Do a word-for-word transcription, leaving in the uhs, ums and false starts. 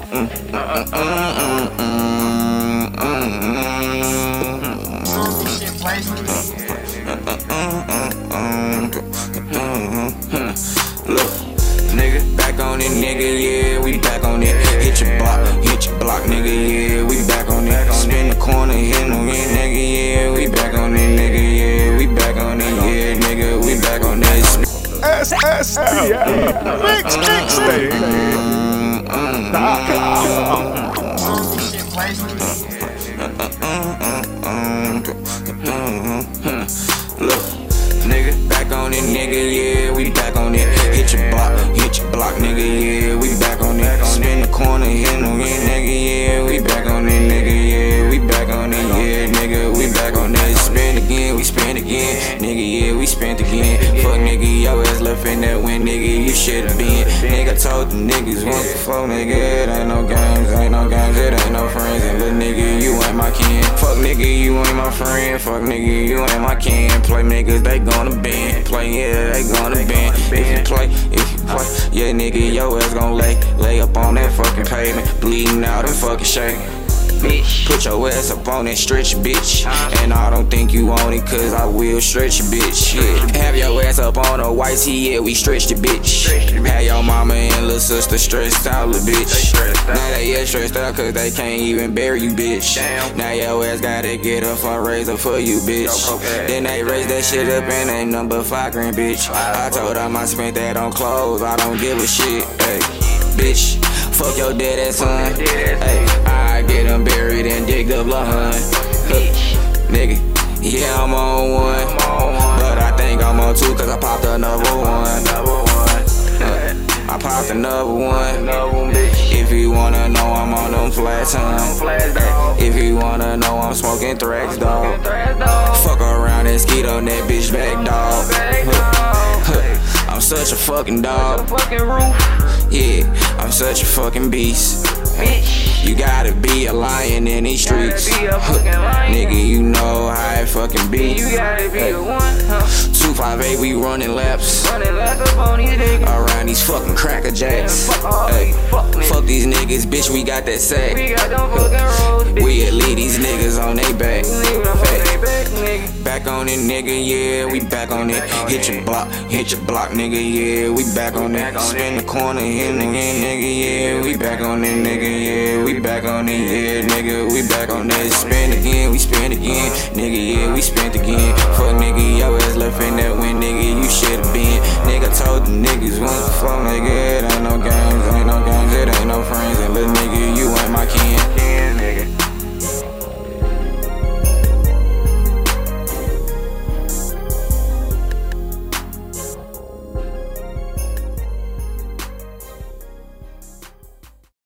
Look, nigga, back on it, nigga, yeah, we back on it. Hit your block, hit your block, nigga, yeah, we back on it. Spin the corner, hit no hit, nigga, yeah, we back on it, nigga, yeah, we back on it, yeah, nigga, we back on it. S S T L Mix Mixtape. Look, nigga, back on it, nigga, yeah, we back on it. Hit your block, hit your block, nigga, yeah, we back on it. Spin the corner, hit no hit, nigga, yeah, we back on it, nigga, yeah, we back on it, yeah, nigga, we back on it. Spin again, we spin again, nigga, yeah, we spent again. Fuck nigga, your ass left in that win, nigga, you should've been. Nigga told the niggas once before, nigga, it ain't no games, ain't no games, it ain't no friends. And little nigga, you ain't my kin. Fuck nigga, you ain't my friend. Fuck nigga, you ain't my kin. Play niggas, they gonna bend. Play, yeah, they gonna bend. If you play, if you play, yeah, nigga, your ass gon' lay, lay up on that fucking pavement, bleeding out and fucking shaking. Bitch. Put your ass up on that stretch, bitch. And I don't think you want it, cause I will stretch you, bitch. Yeah. Have your ass up on a white tee, yeah, we stretch the bitch. Have your mama and little sister stressed out, little bitch. Now they get stressed out cause they can't even bury you, bitch. Now your ass gotta get a fundraiser for you, bitch. Then they raise that shit up and ain't number five grand, bitch. I told them I spent that on clothes, I don't give a shit, hey. Bitch, fuck your dead ass son. Hey, I get them buried and dig up La Hun. Nigga, yeah, I'm on one, but I think I'm on two cause I popped another one. Uh, I popped another one. If you wanna know, I'm on them flats, huh? If you wanna know, I'm smoking Thrax, dog. Fuck around and skeet on that bitch back, dog. I'm such a fucking dog. Yeah, I'm such a fucking beast. You gotta be a lion in these streets. Nigga, you know how it fucking be. two five eight, we running laps around these fucking cracker jacks. Hey, fuck these niggas, bitch, we got that sack. We lead these niggas on they back. Back on it, nigga, yeah, we back on it. Hit your block, hit your block, nigga, yeah, we back on it. Spin the corner, hit again, nigga, yeah, we back on it, nigga, yeah, we back on it, yeah, nigga, we back on it. Spin again, we spin again, nigga, yeah, we spent again. Fuck nigga, your ass left in that win, nigga, you should've been. Nigga told the niggas once before, nigga, it ain't no games, ain't no games.